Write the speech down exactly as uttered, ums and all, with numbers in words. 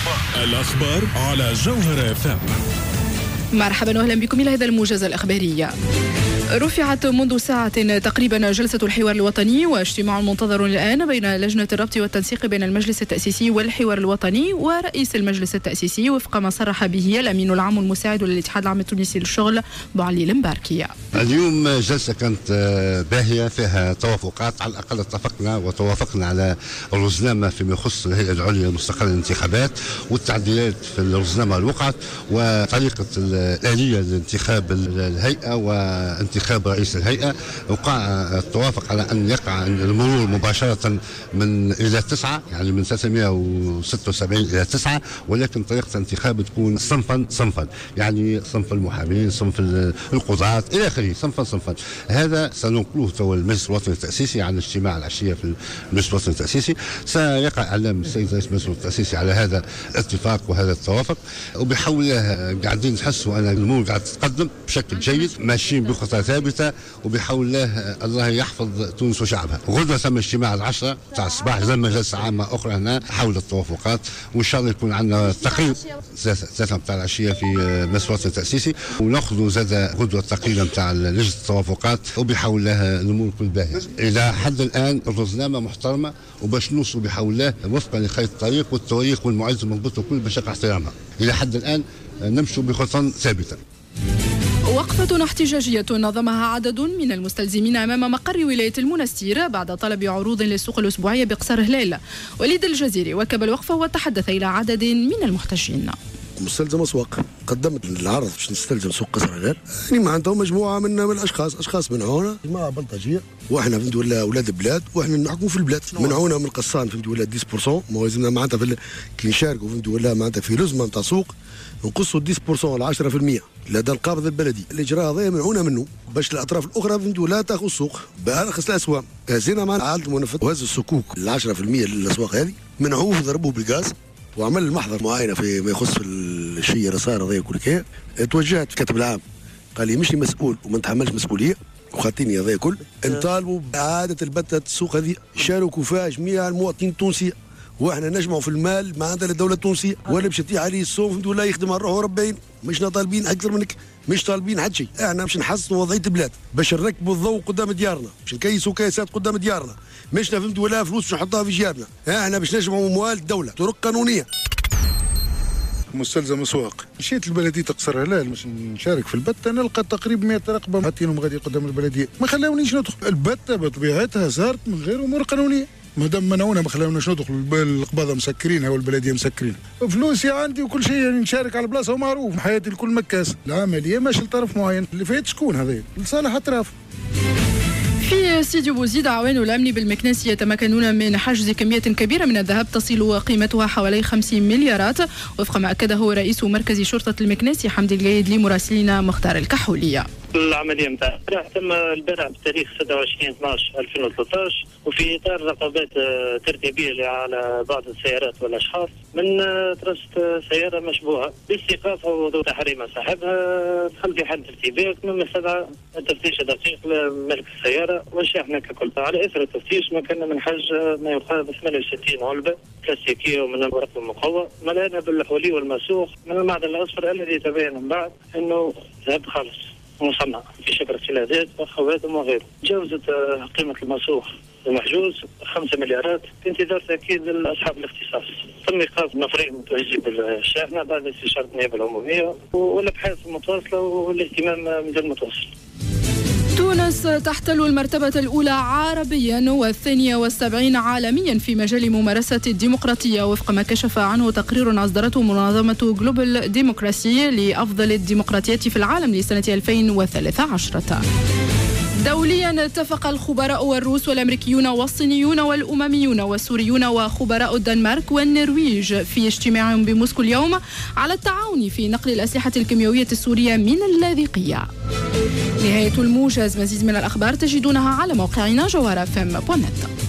الأخبار على جوهر اف ام. مرحبا واهلا بكم الى هذا الموجز الاخباري. رفعت منذ ساعة تقريبا جلسة الحوار الوطني، واجتماع منتظر الآن بين لجنة الربط والتنسيق بين المجلس التأسيسي والحوار الوطني ورئيس المجلس التأسيسي، وفق ما صرح به الأمين العام المساعد للاتحاد العام التونسي للشغل بوعلي المباركي. اليوم جلسة كانت باهية فيها توافقات، على الأقل اتفقنا وتوافقنا على الرزنامة فيما يخص الهيئة العليا المستقلة للانتخابات والتعديلات في الرزنامة الوقعت، وطريقة الآلية لانتخاب الهيئة وانتخاب انتخاب رئيس الهيئة. وقع التوافق على أن يقع المرور مباشرة من إلى تسعة، يعني من ثلاثمائة وستة وسبعين إلى تسعة، ولكن طريقة الانتخاب تكون صنفا صنفا، يعني صنف المحامين، صنف القضاة إلى آخره، صنفا صنفا. هذا سننقله تو المجلس الوطني التأسيسي على الاجتماع العشية في المجلس الوطني التأسيسي. سيقع إعلام السيد رئيس المجلس التأسيسي على هذا الاتفاق وهذا التوافق، وبحول الله قاعدين نحسوا أن الأمور قاعدة تتقدم بشكل جيد، ماشيين بخطى ثابته، وبحول الله الله يحفظ تونس وشعبها. غدوه ثم اجتماع العشرة تاع الصباح زي جلسه عامه اخرى هنا حول التوافقات، وان شاء الله يكون عندنا تقرير ثلاثه نتاع العشيه في مجلس الوطني التاسيسي، وناخذوا زاد غدوه التقرير نتاع لجنه التوافقات، وبحول الله الامور كل باهيه. الى حد الان الرزنامه محترمه، وباش نوصلوا بحول الله وفقا لخيط الطريق والتواريخ والمواعيد المضبوطه وكل باش يقع احترامها. الى حد الان نمشوا بخطى ثابته. وقفة احتجاجية نظمها عدد من المستلزمين أمام مقر ولاية المنستير بعد طلب عروض للسوق الأسبوعية بقصر هلال. وليد الجزيري وكب الوقفة وتحدث إلى عدد من المحتجين. مستلزم اسواق قدمت العرض باش نستلزم سوق قصر هلال، يعني معناتها مجموعه من من الاشخاص، اشخاص منعونا، جماعه بلطجيه، واحنا فهمت ولا اولاد بلاد، واحنا نحكموا في البلاد. منعونا من القصان فهمت ولا عشرة بالمئة، ما لازمنا معناتها في كي نشاركوا فهمت ولا معناتها في لزمه نتاع سوق نقصوا عشرة بالمئة على عشرة بالمئة لدى القابض البلدي. الاجراء هذا منعونا منه باش الاطراف الاخرى فهمت ولا تاخذ السوق بارخص الاسواق. هزينا مع عائله المنفذ وهز السكوك ال عشرة بالمئة للاسواق هذه، منعوه ضربوه بالغاز، وعمل المحضر معاينه في ما يخص الشيء اللي صار هذا كل كي. توجهت الكاتب العام قال لي مش مسؤول وما نتحملش مسؤوليه وخاطيني هذا كل، نطالبوا باعاده البتة السوق هذه شاركوا فيها جميع المواطنين التونسيه، واحنا نجمعوا في المال ما عندنا للدوله التونسيه ولا باش تطيح عليه الصوم ولا يخدم على روحه ربعين. مش طالبين اكثر منك، مش طالبين حد شيء، احنا باش نحسنوا وضعيه البلاد، باش نركبوا الضوء قدام ديارنا، باش نكيسوا كيسات قدام ديارنا، مش فهمت ولا فلوس باش نحطها في جيابنا، احنا باش نجمعوا اموال الدوله طرق قانونيه. مستلزم اسواق، مشيت لبلديه قصر هلال باش نشارك في البته، نلقى تقريبا مئة رقبه حاطينهم غادي قدام البلديه، ما خلاونيش ندخل. البته بطبيعتها صارت من غير امور قانونيه، مادام منعونا ما خلاوناش ندخل، القباضه مسكرينها والبلديه مسكرينها، فلوسي عندي وكل شيء، يعني نشارك على بلاصه ومعروف، حياتي الكل مكاس، العمليه ماشي لطرف معين، اللي فات شكون هذا؟ لصالح اطراف. في سيدي بوزيد عوان الأمن بالمكناس يتمكنون من حجز كمية كبيرة من الذهب تصل قيمتها حوالي خمسين مليارات، وفق ما أكده رئيس مركز شرطة المكناس حمدي الجيد لمراسلنا مختار الكحولية. العملية نتاع تم البارح بتاريخ ستة وعشرين اثناش ألفين وثلاثة عشر، وفي إطار رقابات ترتيبية على بعض السيارات والأشخاص من ترست سيارة مشبوهة باستيقاظها وضوء تحريم صاحبها، دخل في حد ارتباك مما استدعى التفتيش الدقيق لملك السيارة والشاحنة ككل. على إثر التفتيش مكنا من حج ما يقارب ثمانية وستين علبة بلاستيكية ومن الورق المقوى مليانة بالحولي والمسوخ من المعدن الأصفر الذي تبين من بعد أنه ذهب خالص مصنع في شكل اختلافات وخواتم وغيره. تجاوزت قيمة المسوخ المحجوز خمسة مليارات في انتظار تأكيد أصحاب الاختصاص. تم إيقاف نفرين متوجهين بالشاحنة بعد استشارة النيابة العمومية والأبحاث المتواصلة والاهتمام مازال متواصل. تونس تحتل المرتبة الأولى عربيا والثانية والسبعين عالميا في مجال ممارسة الديمقراطية، وفق ما كشف عنه تقرير أصدرته منظمة جلوبال ديموكراسي لأفضل الديمقراطيات في العالم لسنة ألفين وثلاثة عشر. دوليا اتفق الخبراء والروس والأمريكيون والصينيون والأمميون والسوريون وخبراء الدنمارك والنرويج في اجتماع بموسكو اليوم على التعاون في نقل الأسلحة الكيميائية السورية من اللاذقية. نهاية الموجز، مزيد من الأخبار تجدونها على موقعنا جوهر اف ام دوت نت.